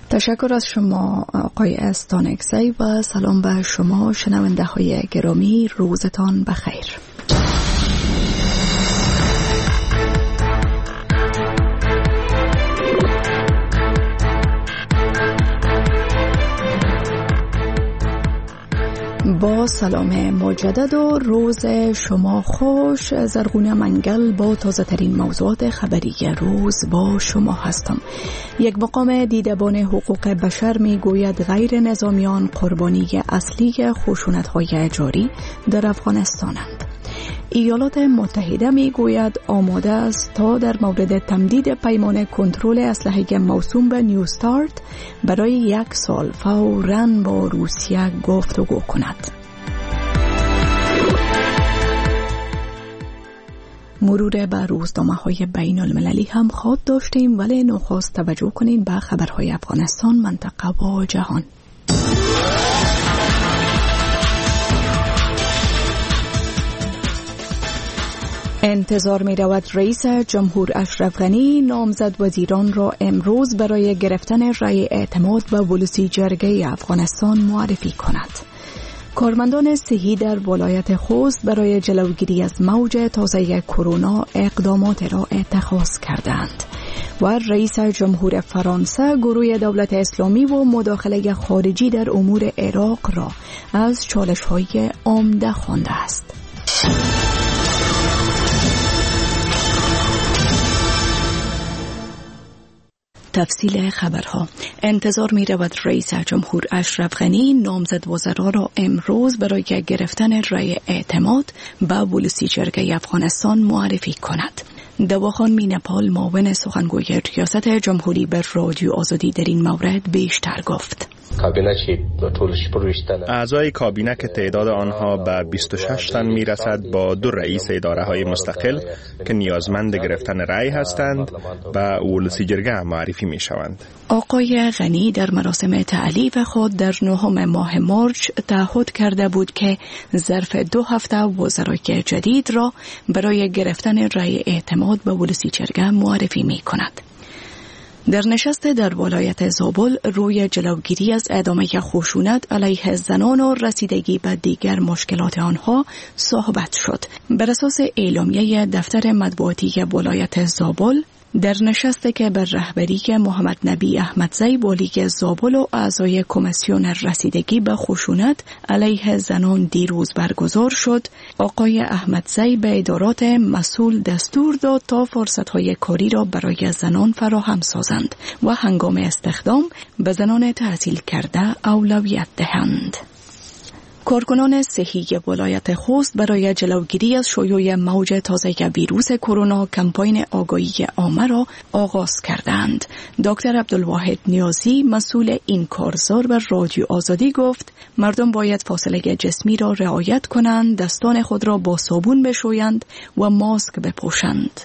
تشکر از شما آقای استانکزی و سلام به شما شنونده های گرامی، روزتان بخیر. با سلام مجدد و روز شما خوش. زرغونه منگل با تازه ترین موضوعات خبری روز با شما هستم. یک مقام دیدبان حقوق بشر می گوید غیر نظامیان قربانی اصلی خشونت‌های جاری در افغانستانند. ایالات متحده می گوید آماده است تا در مورد تمدید پیمان کنترل اسلحه موسوم به نیو استارت برای 1 سال فوراً با روسیه گفتگو کند. مرور بر روزنامه‌های بین المللی هم خواهد داشتیم، ولی نخست توجه کنید به خبرهای افغانستان، منطقه و جهان. انتظار می رود رئیس جمهور اشرف غنی نامزد وزیران را امروز برای گرفتن رأی اعتماد به ولسی جرگه افغانستان معرفی کند. کارمندان صحی در ولایت خوست برای جلوگیری از موج تازه کرونا اقدامات را اتخاذ کردند و رئیس جمهور فرانسه گروه دولت اسلامی و مداخله خارجی در امور عراق را از چالش‌های عمده خوانده است. تفصیل خبرها. انتظار می رود رئیس جمهور اشرف غنی نامزد وزرا را امروز برای گرفتن رأی اعتماد به ولسی جرگه افغانستان معرفی کند. دواخان مینپال معاون سخنگوی ریاست جمهوری به رادیو آزادی در این مورد بیشتر گفت. اعضای کابینه که تعداد آنها به 26 تن میرسد با 2 رئیس اداره های مستقل که نیازمند گرفتن رأی هستند به ولسی جرگه معرفی می شوند. آقای غنی در مراسم تعلیف خود در 9 ماه مارچ تعهد کرده بود که ظرف 2 هفته وزرای جدید را برای گرفتن رأی اعتماد به ولسی جرگه معرفی می کند. در نشست در ولایت زابل روی جلوگیری از ادامه خشونت علیه زنان و رسیدگی به دیگر مشکلات آنها صحبت شد. بر اساس اعلامیه دفتر مطبوعاتی ولایت زابل، در نشستی که بر رهبری محمد نبی احمدزی والی زابل و اعضای کمیسیون رسیدگی به خشونت علیه زنان دیروز برگزار شد، آقای احمدزی به ادارات مسئول دستور داد تا فرصت‌های کاری را برای زنان فراهم سازند و هنگام استخدام به زنان تحصیل کرده اولویت دهند. کارکنان صحی ولایت خوست برای جلوگیری از شیوع موج تازه ویروس کرونا کمپاین آگاهی عامه را آغاز کردند. دکتر عبدالواحد نیازی مسئول این کارزار به رادیو آزادی گفت مردم باید فاصله جسمی را رعایت کنند، دستان خود را با صابون بشویند و ماسک بپوشند.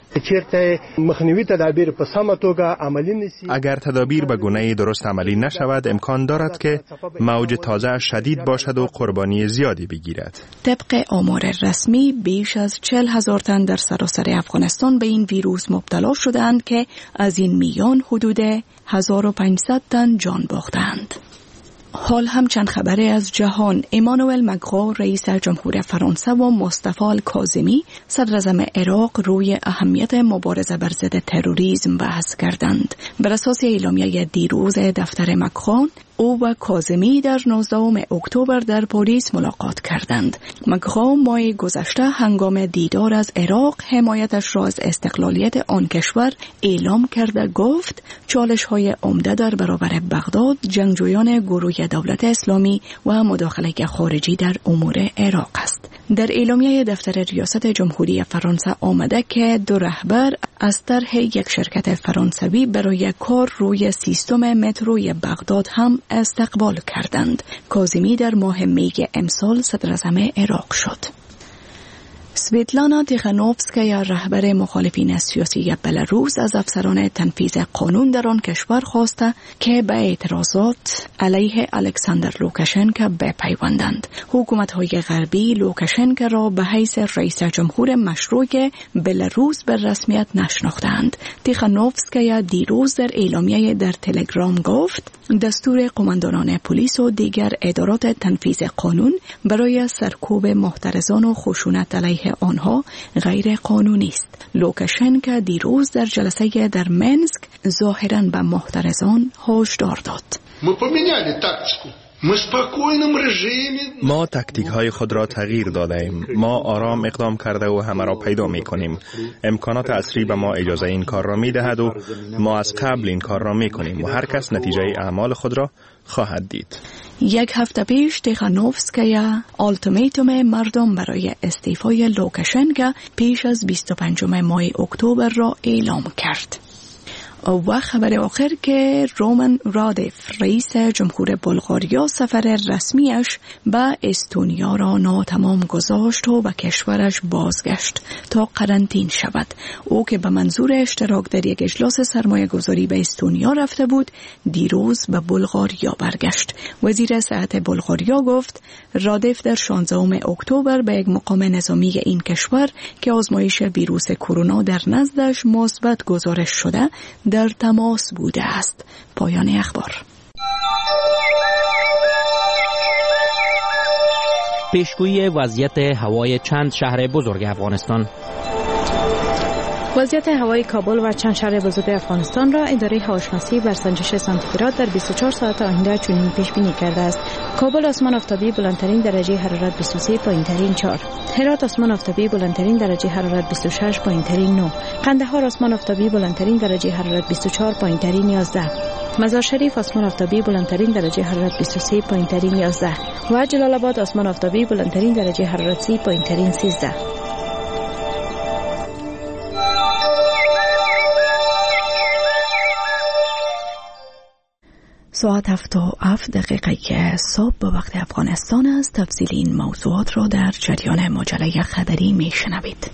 اگر تدابیر به گونه درست عملی نشود امکان دارد که موج تازه شدید باشد و قربانی زیادی بگیرد. طبق آمار رسمی بیش از 40,000 تن در سراسر افغانستان به این ویروس مبتلا شدند که از این میان حدود 1500 تن جان باختند. حال هم چند خبره از جهان. امانوئل مکرون رئیس جمهور فرانسه و مصطفی الکاظمی صدر اعظم عراق روی اهمیت مبارزه بر ضد تروریسم بحث کردند. بر اساس اعلامیه دیروز دفتر مکرون، او و کاظمی در 19 اکتبر در پاریس ملاقات کردند. مکرون ماه گذشته هنگام دیدار از عراق حمایتش را از استقلالیت آن کشور اعلام کرده گفت چالش‌های عمده در برابر بغداد، جنگجویان گروه دولت اسلامی و مداخله خارجی در امور عراق است. در اعلامیه دفتر ریاست جمهوری فرانسه آمده که 2 رهبر از طرح یک شرکت فرانسوی برای کار روی سیستم متروی بغداد هم استقبال کردند. کاظمی در ماه می امسال صدر اعظم عراق شد. سویتلانا تیخانوفسکایا رهبر مخالفین سیاسی بلاروس از افسران تنفیذ قانون در آن کشور خواسته که به اعتراضات علیه الکساندر لوکاشنکو بپیوندند. حکومت‌های غربی لوکاشنکو را به حیث رئیس جمهور مشروع بلاروس به رسمیت نشناختند. تیخانوفسکایا دیروز در اعلامیه در تلگرام گفت دستور قماندانان پلیس و دیگر ادارات تنفیذ قانون برای سرکوب محترزان و خشونت علیه آنها غیر قانونی است. لوکاشنکو دیروز در جلسه در منسک ظاهراً به محترزان هشدار داد. ما تکتیک های خود را تغییر داده ایم. ما آرام اقدام کرده و همه را پیدا می کنیم. امکانات عصری به ما اجازه این کار را می دهد و ما از قبل این کار را می کنیم و هر کس نتیجه اعمال خود را خواهد دید. یک هفته پیش تیخانوفسکایا آلتیماتوم مردم برای استعفای لوکاشنکو پیش از 25 ماه اکتبر را اعلام کرد. و خبر آخر که رومن رادف رئیس جمهور بلغاریا سفر رسمیش به استونیا را ناتمام گذاشت و به کشورش بازگشت تا قرنطین شود. او که به منظور اشتراک در یک اجلاس سرمایه گذاری به استونیا رفته بود دیروز به بلغاریا برگشت. وزیر صحت بلغاریا گفت رادف در 16 اکتبر به یک مقام نظامی این کشور که آزمایش ویروس کرونا در نزدش مثبت گزارش شده در تماس بوده است. پایان اخبار. پیشگویی وضعیت هوای چند شهر بزرگ افغانستان. وضعیت هوای کابل و چند شهر بزرگ افغانستان را اداره هواشناسی بر سنجش سانتیگراد در 24 ساعت آینده چنین پیش بینی کرده است. کابل آسمان آفتابی بلندترین درجه حرارت 23، پایینترین 4. هرات آسمان آفتابی بلندترین درجه حرارت 26، پایینترین 9. قندهار آسمان آفتابی بلندترین درجه حرارت 24، پایینترین 11. مزار شریف آسمان آفتابی بلندترین درجه حرارت 23، پایینترین 11. و جلال آباد آسمان آفتابی بلندترین درجه حرارت 30، پایینترین 13. ساعت 7:07 که صبح به وقت افغانستان است. تفصیل این موضوعات را در جریان مجله خبری میشنوید.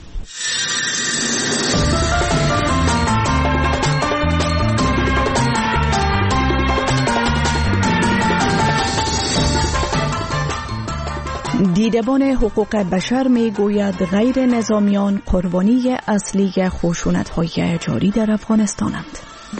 دیدبان حقوق بشر میگوید غیر نظامیان قربانی اصلی خشونت‌های جاری در افغانستانند.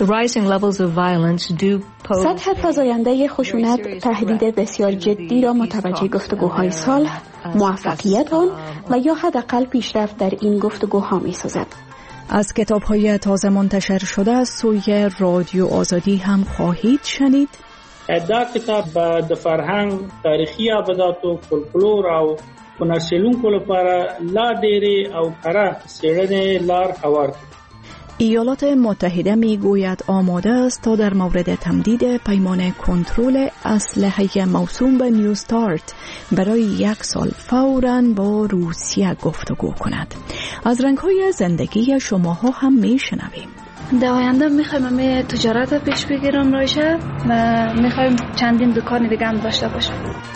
سطح فزاینده خشونت تهدید بسیار جدی را متوجه گفتگوهای صلح، موفقیت آن و یا حداقل پیشرفت در این گفتگوها می‌سازد. از کتاب‌های تازه منتشر شده از سوی رادیو آزادی هم خواهید شنید. دا کتاب د فرهنګ تاریخي ابداتو فولکلور او هنرسیلونکو لپاره لا ډېرې او کره څېړنې لار هوار. ایالات متحده میگوید آماده است تا در مورد تمدید پیمان کنترل اسلحه موسوم به نیو استارت برای 1 سال فوراً با روسیه گفتگو کند. از رنگ‌های زندگی شماها هم میشنویم. در آینده میخوایم همه تجارت پیش بگیرم رایشه و میخوایم چندین دکان دیگه هم داشته باشم.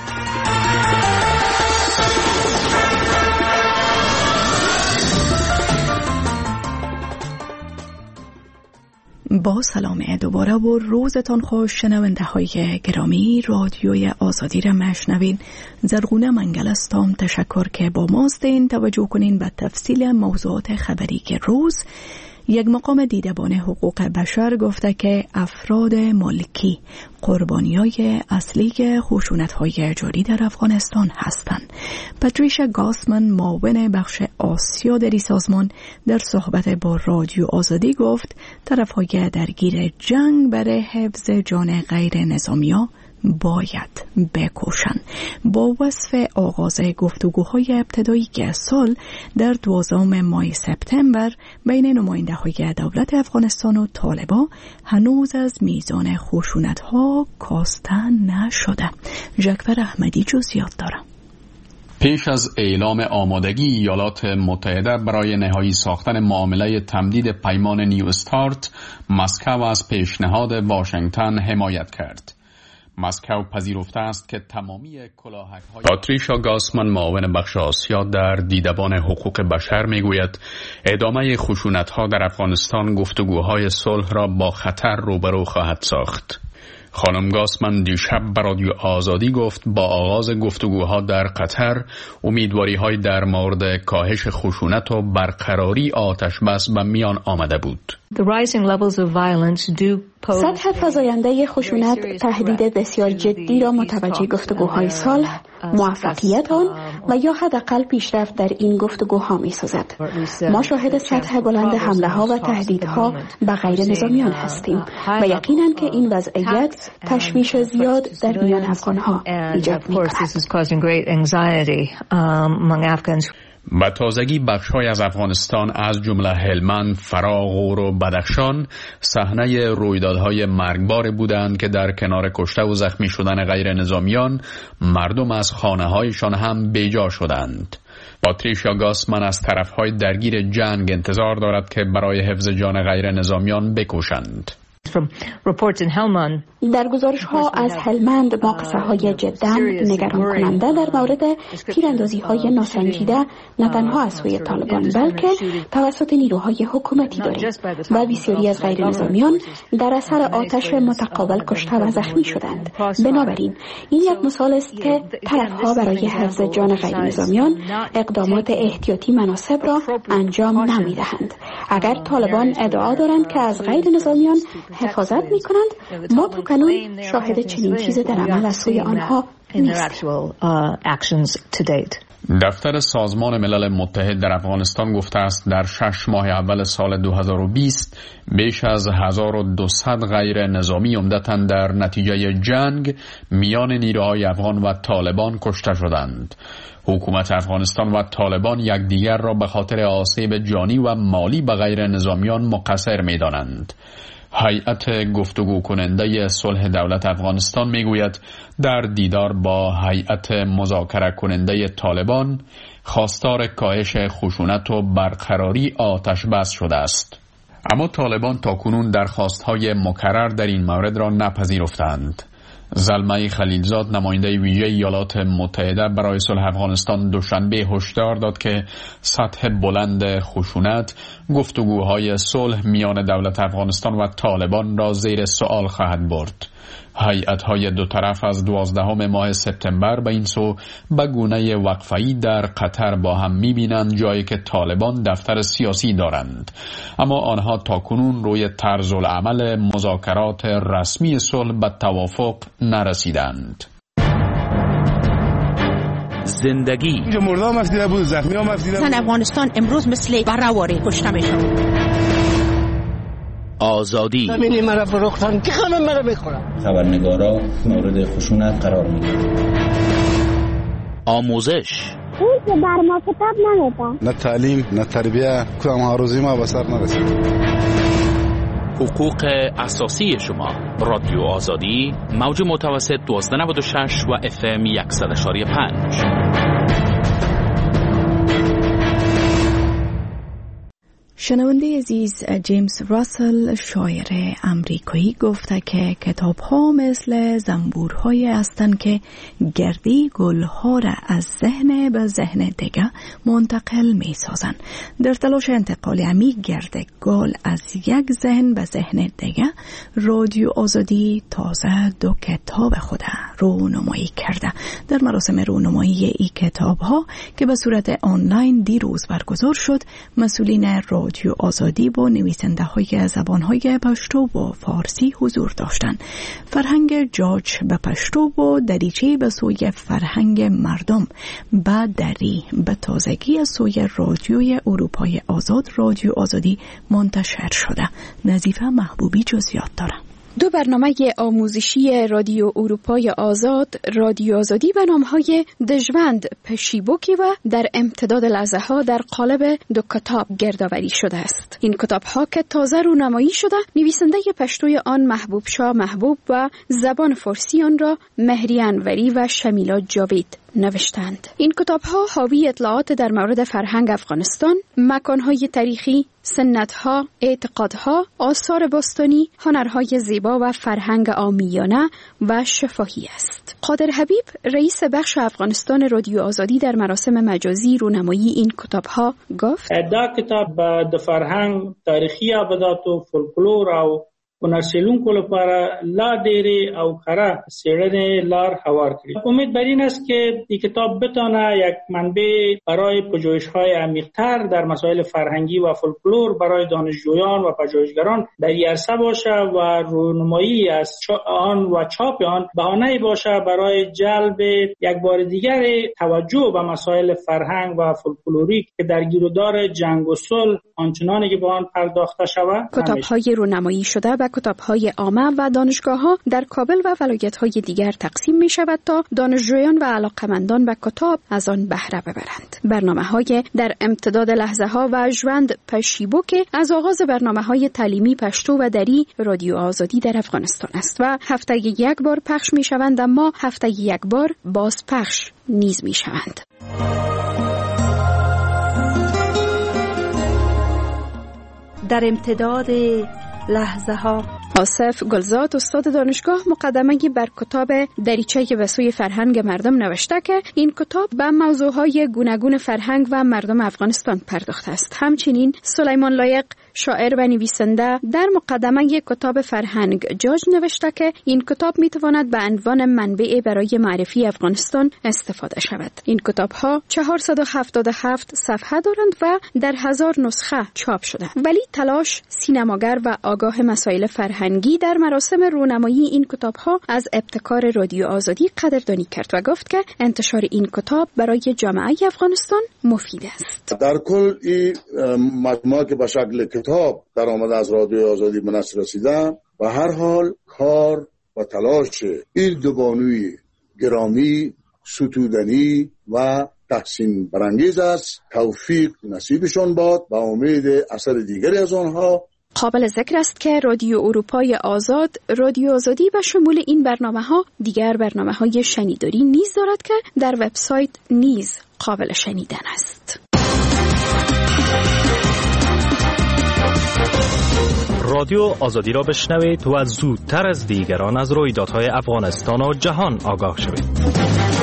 با سلام دوباره و روزتان خوش شنونده های گرامی. رادیوی آزادی را مشنوین. زرغونه منگل استم. تشکر که با ماستین. توجه کنین به تفصیل موضوعات خبری که روز. یک مقام دیدبان حقوق بشر گفته که افراد ملکی قربانیای اصلی خشونت‌های جاری در افغانستان هستند. پاتریشا گاسمن معاون بخش آسیا در این سازمان در صحبت با رادیو آزادی گفت طرف‌های درگیر جنگ برای حفظ جان غیر نظامی‌ها باید بکوشند. با وصف آغاز گفتگوهای ابتدایی سال در 12 ماه سپتامبر بین نماینده‌های دولت افغانستان و طالبان هنوز از میزان خشونت‌ها کاسته نشده. ژکفر احمدی جزئیات دارد. پیش از اعلام آمادگی ایالات متحده برای نهایی ساختن معامله تمدید پیمان نیو استارت، مسکو از پیشنهاد واشنگتن حمایت کرد. مسکو پذیرفته است که تمامی کلاهک‌های پاتریشا گاسمان معاون بخش آسیا در دیدبان حقوق بشر میگوید ادامه خشونت‌ها در افغانستان گفتگوهای صلح را با خطر روبرو خواهد ساخت. خانم گاسمان دیشب به رادیو آزادی گفت با آغاز گفتگوها در قطر امیدواری‌های در مورد کاهش خشونت و برقراری آتش بس به میان آمده بود. سطح فزاینده خشونت تهدید بسیار جدی را متوجه گفتگوهای صلح، موفقیت آن و یا حداقل پیشرفت در این گفتگوها می‌سازد. ما شاهد سطح بلند حمله‌ها و تهدیدها به غیر نظامیان هستیم و یقیناً که این وضعیت تشویش زیاد در میان افغان‌ها ایجاد می‌کند. به تازگی بخش‌های از افغانستان از جمله هلمند، فراه، غور و بدخشان صحنه رویدادهای مرگبار بودند که در کنار کشته و زخمی شدن غیر نظامیان مردم از خانه‌هایشان هم بیجا شدند. پاتریشا گاسمان از طرف‌های درگیر جنگ انتظار دارد که برای حفظ جان غیر نظامیان بکوشند. در گزارش‌ها از هلمند مقصه‌های جدا نگران کننده در مورد تیراندازی‌های ناسنجیده نه تنها از سوی طالبان بلکه توسط نیروهای حکومتی داریم و بسیاری از غیر نظامیان در اثر آتش متقابل کشته و زخمی شدند. بنابراین این یک مثال است که طرف‌ها برای حفظ جان غیر نظامیان اقدامات احتیاطی مناسب را انجام نمی‌دهند. اگر طالبان ادعا دارند که از غیر نظامیان حفاظت می‌کنند، ما تو قانون شاهد چنین چیز در عمل از سوی آنها نیستیم. دفتر سازمان ملل متحد در افغانستان گفته است در 6 ماه اول سال 2020 بیش از 1200 غیر نظامی عمدتاً در نتیجه جنگ میان نیروهای افغان و طالبان کشته شدند. حکومت افغانستان و طالبان یکدیگر را به خاطر آسیب جانی و مالی به غیر نظامیان مقصر می‌دانند. هیئت گفتگو کننده صلح دولت افغانستان میگوید در دیدار با هیئت مذاکره کننده طالبان خواستار کاهش خشونت و برقراری آتش بس شده است. اما طالبان تاکنون درخواست‌های مکرر در این مورد را نپذیرفتند. زلمه خلیلزاد نماینده ویژه ایالات متحده برای صلح افغانستان دوشنبه هشدار داد که سطح بلند خشونت گفتگوهای صلح میان دولت افغانستان و طالبان را زیر سوال خواهد برد. هیئت‌های دو طرف از 12 ماه سپتامبر به این سو به گونه وقفه‌ای در قطر با هم می‌بینند، جایی که طالبان دفتر سیاسی دارند، اما آنها تاکنون روی طرز العمل مذاکرات رسمی صلح به توافق نرسیدند. زندگی اینجا مردا مفیده بود، زخمی ها مفیده بود. زن افغانستان امروز مثل بره‌واره کشته میشن. آزادی همینی مرا فروختن که همه مرا بخورن. خبرنگارا مورد خشونت قرار میگیرن. آموزش اون که بر ما کتاب نمیدن. نه تعلیم نه تربیه، کدام هاروزی ما به سر نرسید. حقوق اساسی شما. رادیو آزادی، موج متوسط 1296 و FM 100.5. شنونده عزیز، جیمز راسل شاعر امریکایی گفته که کتاب‌ها مثل زنبورهایی هستند که گردی گل‌ها را از ذهن به ذهن دیگه منتقل می‌سازند. در تلاش انتقال عمیق گرد گل از یک ذهن به ذهن دیگه، رادیو آزادی تازه 2 کتاب خود رونمایی کرده. در مراسم رونمایی این کتاب‌ها که به صورت آنلاین دیروز برگزار شد، مسئولین رادیو آزادی با نویسنده های زبان های پشتو و فارسی حضور داشتند. فرهنگ جاج به پشتو و دریچه به سوی فرهنگ مردم به دری به تازگی از سوی رادیوی اروپای آزاد، رادیو آزادی منتشر شده. نظیفه محبوبی جزئیات داره. 2 برنامه آموزشی رادیو اروپای آزاد، رادیو آزادی به نام‌های دژوند پشیبوکی و در امتداد لحظه ها در قالب 2 کتاب گردآوری شده است. این کتاب‌ها که تازه رونمایی شده، نویسنده پشتوی آن محبوب شاه محبوب و زبان فارسی آن را مهری انوری و شمیلا جاوید نوشتند. این کتاب‌ها حاوی اطلاعات در مورد فرهنگ افغانستان، مکان‌های تاریخی، سنت‌ها، اعتقادها، آثار باستانی، هنرهای زیبا و فرهنگ عامیانه و شفاهی است. قادر حبیب، رئیس بخش افغانستان رادیو آزادی، در مراسم مجازی رونمایی این کتاب‌ها گفت: دا کتاب د فرهنگ تاریخي ابدات او فولکلور او ونرسلونکو لپاره لا ډېرې او کره څېړنې لار هوار کړي. امید بر این است که این کتاب بتونه یک منبع برای پژوهش‌های عمیق‌تر در مسائل فرهنگی و فولکلور برای دانشجویان و پژوهشگران در این عرصه باشه و رونمایی از آن و چاپ آن بهانه‌ای باشه برای جلب یک بار دیگر توجه به مسائل فرهنگ و فولکلوری که در گیرودار جنگ و صلح آنچنانی که به آن پرداخته شود. کتاب‌های رونمایی شده و کتاب‌های عامه و دانشگاه‌ها در کابل و ولایت‌های دیگر تقسیم می‌شود تا دانشجویان و علاقه‌مندان به کتاب از آن بهره ببرند. برنامه‌های در امتداد لحظه‌ها و ژوند پشیبو که از آغاز برنامه‌های تعلیمی پشتو و دری رادیو آزادی در افغانستان است و هفته یک بار پخش می‌شوند، اما هفته یک بار باز پخش نیز می‌شوند. در امتداد لحظه ها. آصف گلزاد، استاد دانشگاه، مقدمه بر کتاب دریچه به سوی فرهنگ مردم نوشته که این کتاب به موضوعهای گوناگون فرهنگ و مردم افغانستان پرداخته است. همچنین سلیمان لایق، شاعر و نویسنده، در مقدمه کتاب فرهنگ جاج نوشته که این کتاب میتواند به عنوان منبع برای معرفی افغانستان استفاده شود. این کتاب‌ها 477 صفحه دارند و در 1000 نسخه چاپ شده. ولی تلاش سینماگر و آگاه مسائل فرهنگی در مراسم رونمایی این کتاب‌ها از ابتکار رادیو آزادی قدردانی کرد و گفت که انتشار این کتاب برای جامعه افغانستان مفید است. در کل این مجموعه که به شکل کتاب در آمده از رادیو آزادی به نشر رسیده، و هر حال کار و تلاش این دو بانوی گرامی ستودنی و تحسین برانگیز است. توفیق نصیبشان باد و امید اثر دیگری از آنها. قابل ذکر است که رادیو اروپای آزاد، رادیو آزادی و شمول این برنامه‌ها دیگر برنامه‌های شنیداری نیز دارد که در وبسایت نیز قابل شنیدن است. رادیو آزادی را بشنوید و زودتر از دیگران از رویدادهای افغانستان و جهان آگاه شوید.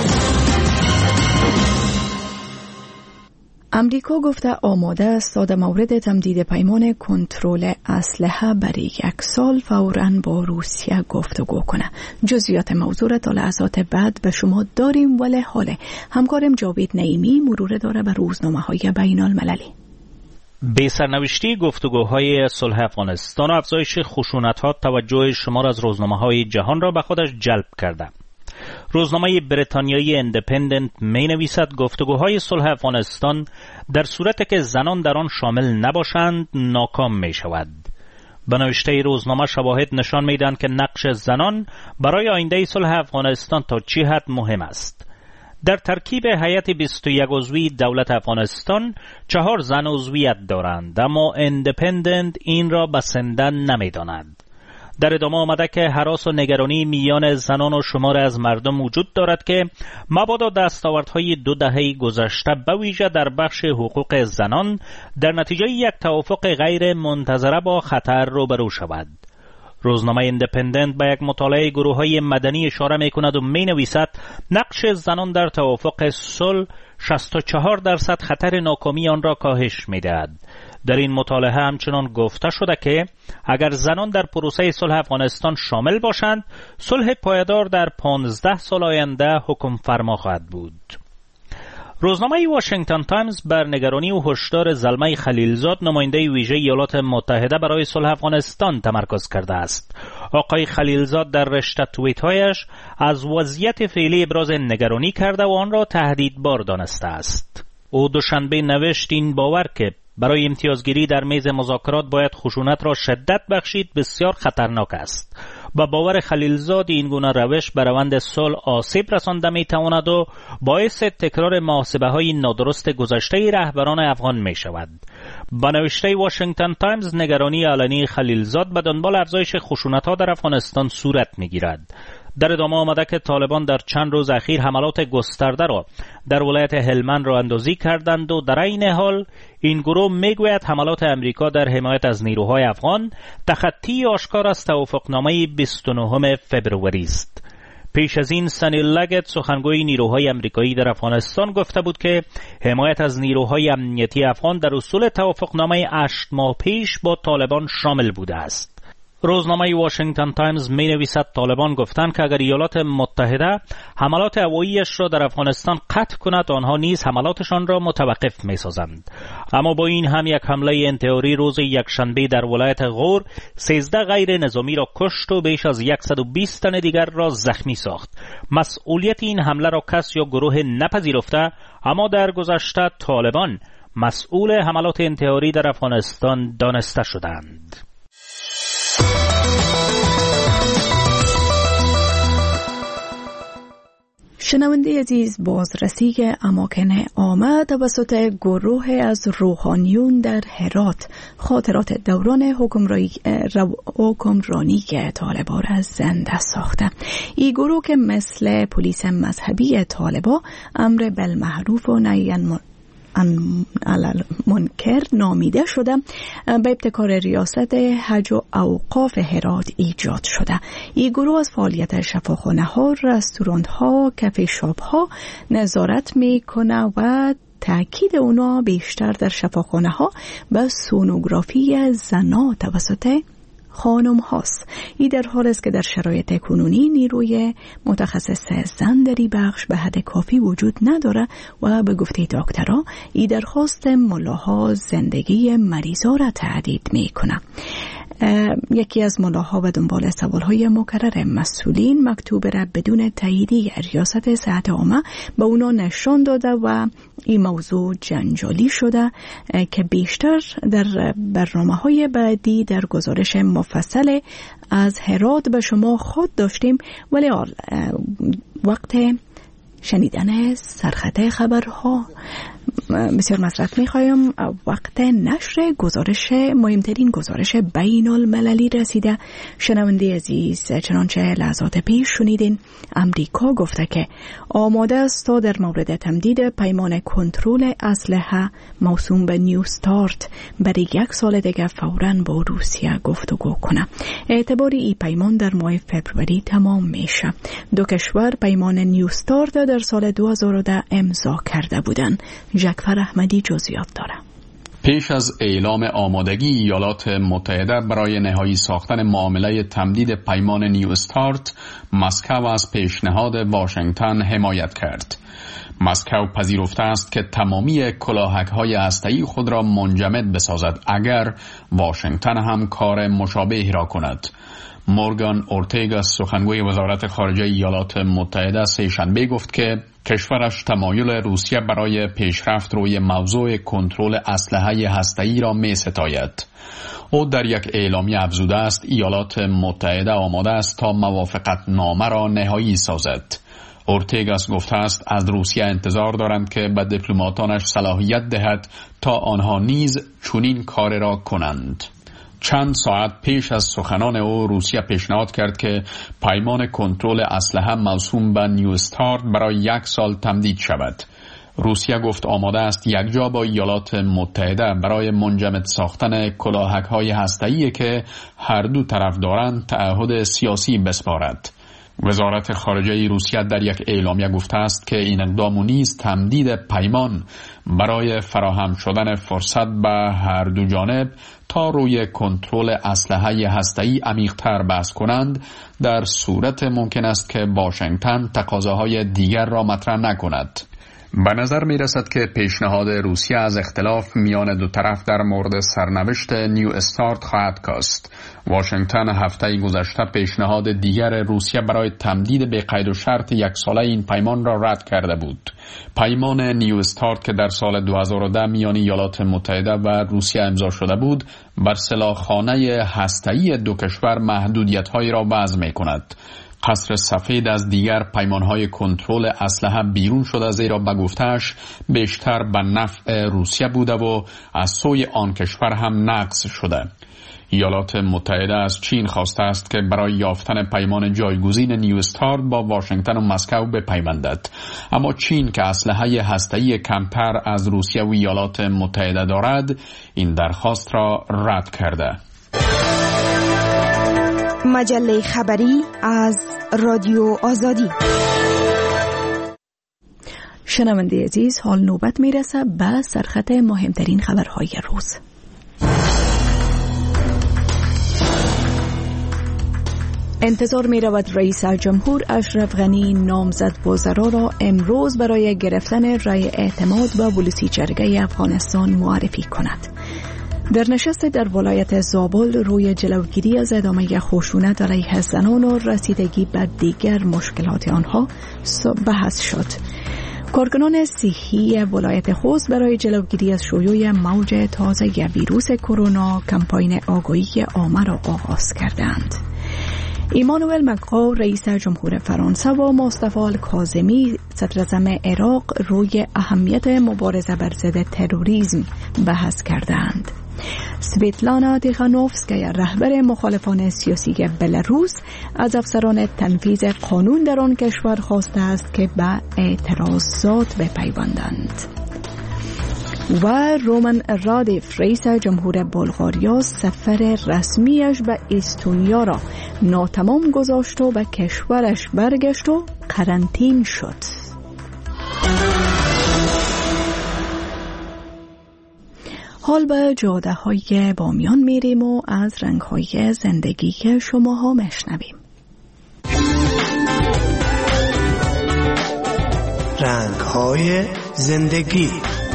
امریکا گفته آماده است تا در مورد تمدید پیمان کنترل اسلحه برای 1 سال فوراً با روسیه گفتگو کنه. جزئیات موضوع را تا لحظات بعد به شما داریم، ولی حال همکارم جاوید نعیمی مرور داره به روزنامه‌های بین المللی. به سرنوشتی گفتگوهای صلح افغانستان و افزایش خشونت‌ها توجه شمار از روزنامه‌های جهان را به خودش جلب کرده. روزنامه بریتانیایی اندپندنت می نویسد گفتگوهای صلح افغانستان در صورتی که زنان در آن شامل نباشند ناکام می شود. به نوشته روزنامه شواهد نشان می دهند که نقش زنان برای آینده صلح افغانستان تا چه حد مهم است. در ترکیب هیئت 21 عضوی دولت افغانستان 4 زن عضویت دارند، اما اندپندنت این را بسنده نمی داند. در ادامه آمده که هراس و نگرانی میان زنان و شمار از مردم وجود دارد که مبادا دستاوردهای 2 دهه گذشته به ویژه در بخش حقوق زنان در نتیجه یک توافق غیر منتظره با خطر روبرو شود. روزنامه اندپندنت به یک مطالعه گروه‌های مدنی اشاره می‌کند و می‌نویسد نقش زنان در توافق صلح 64% خطر ناکامی آن را کاهش می‌دهد. در این مطالعه همچنان گفته شده که اگر زنان در پروسه صلح افغانستان شامل باشند، صلح پایدار در 15 سال آینده حکم فرما خواهد بود. روزنامه واشنگتن تایمز بر نگرانی و هشدار زلمه خلیلزاد، نماینده ویژه ایالات متحده برای صلح افغانستان تمرکز کرده است. آقای خلیلزاد در رشته توییت‌هایش از وضعیت فعلی ابراز نگرانی کرده و آن را تهدیدبار دانسته است. او دوشنبه نوشت این باور که برای امتیازگیری در میز مذاکرات باید خشونت را شدت بخشید بسیار خطرناک است. با باور خلیلزاد این گونه روش به روند صلح آسیب رسانده میتواند و باعث تکرار محاسبه‌های نادرست گذشته رهبران افغان میشود. با نوشته واشنگتن تایمز نگرانی علنی خلیلزاد به دنبال افزایش خشونت‌ها در افغانستان صورت میگیرد. در ادامه آمده که طالبان در چند روز اخیر حملات گسترده را در ولایت هلمند راه اندازی کردند و در این حال این گروه میگوید حملات امریکا در حمایت از نیروهای افغان تخطی آشکار از توافقنامه 29 فبروری است. پیش از این سنی لگت سخنگوی نیروهای امریکایی در افغانستان گفته بود که حمایت از نیروهای امنیتی افغان در اصول توافقنامه 8 ماه پیش با طالبان شامل بوده است. روزنامه واشنگتن تایمز می نویسد طالبان گفتند که اگر ایالات متحده حملات هواییش را در افغانستان قطع کند آنها نیز حملاتشان را متوقف می سازند. اما با این هم یک حمله انتحاری روز یکشنبه در ولایت غور 13 غیر نظامی را کشت و بیش از 120 تن دیگر را زخمی ساخت. مسئولیت این حمله را کس یا گروه نپذیرفته، اما در گذشته طالبان مسئول حملات انتحاری در افغانستان دانسته شدند. شنونده عزیز، بازرسی اماکن عامه توسط گروه از روحانیون در هرات خاطرات دوران حکمرانی که طالبان را زنده ساخته. این گروه که مثل پلیس مذهبی طالبان امر بالمعروف و نهی عن المنکر نامیده شده، به ابتکار ریاست حج و اوقاف هرات ایجاد شده. این گروه از فعالیت شفاخانه ها، رستوران ها، کافه شاپ ها نظارت میکنه و تاکید اونا بیشتر در شفاخانه ها به سونوگرافی زنا توسط خانم هاست. این در حال است که در شرایط کنونی نیروی متخصص زن در این بخش به حد کافی وجود نداره و به گفته دکترها این درخواست ملاها زندگی مریضا را تهدید میکنه. یکی از ملاها و دنبال سوالهای مکرر مسئولین مکتوب را بدون تاییدی ریاست صحت عامه به اونا نشان داده و این موضوع جنجالی شده که بیشتر در برنامه‌های بعدی در گزارش مفصل از هرات به شما خود داشتیم، ولی وقت شنیدن سرخط خبرها بسیار مسرت میخوایم. وقت نشر گزارش مهمترین گزارش بین المللی رسیده. شنونده عزیز، چنانچه لحظات پیش شنیدین، امریکا گفته که آماده است تا در مورد تمدید پیمان کنترل اسلحه موسوم به نیو استارت برای 1 سال دیگه فوراً با روسیه گفتگو کنه. اعتباری این پیمان در ماه فبروری تمام میشه. دو کشور پیمان نیو استارت در سال 2010 امضا کرده بودند. جعفر احمدی جزئیات داره. پیش از اعلام آمادگی ایالات متحده برای نهایی ساختن معامله تمدید پیمان نیو استارت، مسکو از پیشنهاد واشنگتن حمایت کرد. مسکو پذیرفته است که تمامی کلاهک‌های هسته‌ای خود را منجمد بسازد اگر واشنگتن هم کار مشابه را کند. مورگان اورتگا سخنگوی وزارت خارجه ایالات متحده سه‌شنبه گفت که کشورش تمایل روسیه برای پیشرفت روی موضوع کنترل اسلحه هسته‌ای را می‌ستاید. او در یک اعلامیه افزوده است ایالات متحده آماده است تا موافقت نامه را نهایی سازد. اورتگاس گفته است از روسیه انتظار دارند که به دیپلماتانش صلاحیت دهد تا آنها نیز چنین کار را کنند. چند ساعت پیش از سخنان او روسیه پیشنهاد کرد که پیمان کنترل اسلحه موسوم به نیو استارت برای 1 سال تمدید شود. روسیه گفت آماده است یکجا با ایالات متحده برای منجمد ساختن کلاهک‌های هسته‌ای که هر دو طرف دارند تعهد سیاسی بسپارد. وزارت خارجه روسیه در یک اعلامیه گفته است که این اقدام نیز تمدید پیمان برای فراهم شدن فرصت به هر دو جانب تا روی کنترل اسلحه هسته‌ای عمیق‌تر بحث کنند در صورت ممکن است که واشنگتن تقاضاهای دیگر را مطرح نکند. به نظر می رسد که پیشنهاد روسیه از اختلاف میان دو طرف در مورد سرنوشت نیو استارت خواهد کاست. واشنگتن هفته گذشته پیشنهاد دیگر روسیه برای تمدید به قید و شرط 1 ساله این پیمان را رد کرده بود. پیمان نیو استارت که در سال 2010 میان ایالات متحده و روسیه امضا شده بود، بر سلاحخانه هسته‌ای دو کشور محدودیت‌هایی را وضع می‌کند. قصر سفید از دیگر پیمانهای کنترل اسلحه بیرون شده، زیرا به گفته‌اش بیشتر به نفع روسیه بوده و از سوی آن کشور هم نقض شده. ایالات متحده از چین خواسته است که برای یافتن پیمان جایگزین نیو استارت با واشنگتن و مسکو بپیوندد، اما چین که اسلحه هسته‌ای کمتر از روسیه و ایالات متحده دارد این درخواست را رد کرده. مجله خبری از رادیو آزادی. شنونده عزیز، حال نوبت میرسه به سرخط مهمترین خبرهای روز. انتظار می رود رئیس جمهور اشرف غنی نامزد وزرا را امروز برای گرفتن رأی اعتماد به ولسی جرگه افغانستان معرفی کند. در نشست در ولایت زابل روی جلوگیری از ادامه خشونت علیه زنان و رسیدگی به دیگر مشکلات آنها بحث شد. کارکنان صحی ولایت خوست برای جلوگیری از شیوع موج تازه ویروس کرونا کمپاین آگاهی عامه را آغاز کردند. ایمانوئل مکرون رئیس جمهور فرانسه و مصطفی الکاظمی صدراعظم عراق روی اهمیت مبارزه بر ضد تروریسم بحث کردند. سویتلانا تیخانوفسکیا رهبر مخالفان سیاسی بلاروس از افسران تنفیذ قانون در آن کشور خواسته است که به اعتراضات بپیوندند. و رومن رادیف رئیس جمهور بلغاریا سفر رسمیش به استونیا را ناتمام گذاشت و به کشورش برگشت و قرنطین شد. حال به جاده های بامیان میریم و از رنگ های زندگی که شما ها مشنویم. رنگ های زندگی.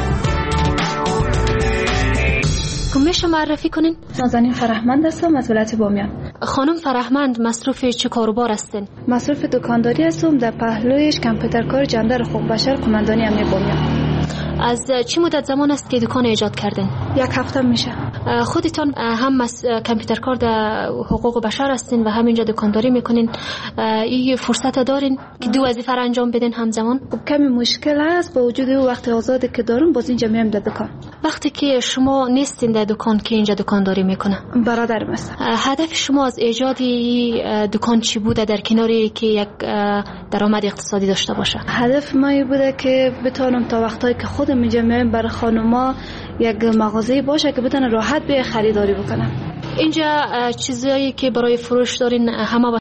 میشه معرفی کنین؟ نازنین فرهمند هستم از ولایت بامیان. خانم فرهمند مصروف چه کاروبار هستین؟ مصروف دکانداری هستم، در پهلویش کامپیوترکار جندر خوب بشر قماندانی امنیت بامیان. از چه مدت زمان است که دکان ایجاد کردین؟ 1 هفته میشه. خودتان هم کامپیوترکار در حقوق بشر هستین و همینجا دکانداری میکنین. این فرصت دارین که دو وظیفه را انجام بدین همزمان؟ کمی مشکل هست، با وجود وقت آزادی که دارم باز اینجا میام در دکان. وقتی که شما نیستین در دکان که اینجا دکانداری میکنه؟ برادرم است. هدف شما از ایجاد دکان چی بوده در کناری که یک درآمد اقتصادی داشته باشه؟ هدف ما بوده که بتونم تا وقتایی که خودم اینجا میام برای خانوما یک مغازه باشه که بتونن راحت به خریداری بکنن. اینجا چیزایی که برای فروش دارین همه با